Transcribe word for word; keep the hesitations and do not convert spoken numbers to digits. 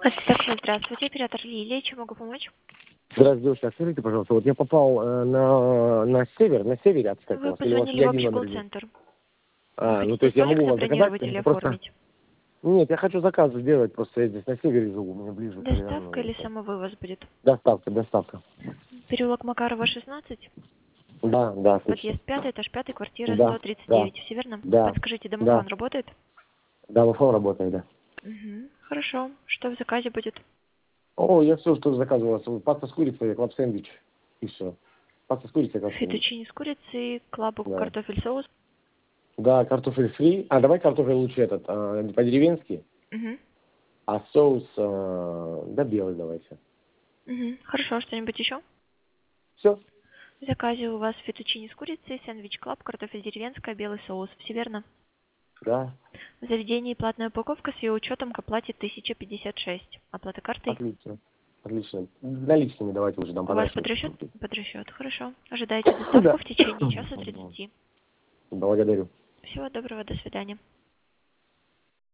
Так, здравствуйте, оператор Лилия, чем могу помочь? Здравствуйте, девушка, скажите, пожалуйста, вот я попал э, на, на север, на севере отстать у Вы вас, или у вас позвонили в я один общий номер идет? колл-центр. Вы А, ну то хотите есть я столик могу у вас заказать, забронировать или или просто... оформить? Нет, я хочу заказ сделать, просто я здесь на севере живу, мне ближе, Доставка наверное. или самовывоз будет? Доставка, доставка. Переулок Макарова, шестнадцать, Да, да, точно. подъезд пятый, этаж пятый, квартира Да, сто тридцать да, девять. Все верно? да, Подскажите, домофон да. работает? Да, в работает, да. Угу. Хорошо. Что в заказе будет? О, я все, что заказывал, вот паста с курицей, клаб-сэндвич, и все. Паста с курицей, клаб-сэндвич. Фетучини с курицей, клабук, Да. картофель, соус. Да, картофель фри. А, давай картофель лучше этот, а, по-деревенски, Угу. а соус, а, да, белый давайте. Угу. Хорошо. Что-нибудь еще? Все. В заказе у вас фетучини с курицей, сэндвич клаб, картофель деревенская, белый соус. Все верно? Да, В заведении платная упаковка с ее учетом к оплате тысяча пятьдесят шесть. Оплата картой? отлично. Отлично. Наличными давайте уже дам У вас подряд. подрасчет? Подрасчет, хорошо. Ожидайте доставку Да. в течение часа тридцати. Благодарю. Всего доброго, до свидания.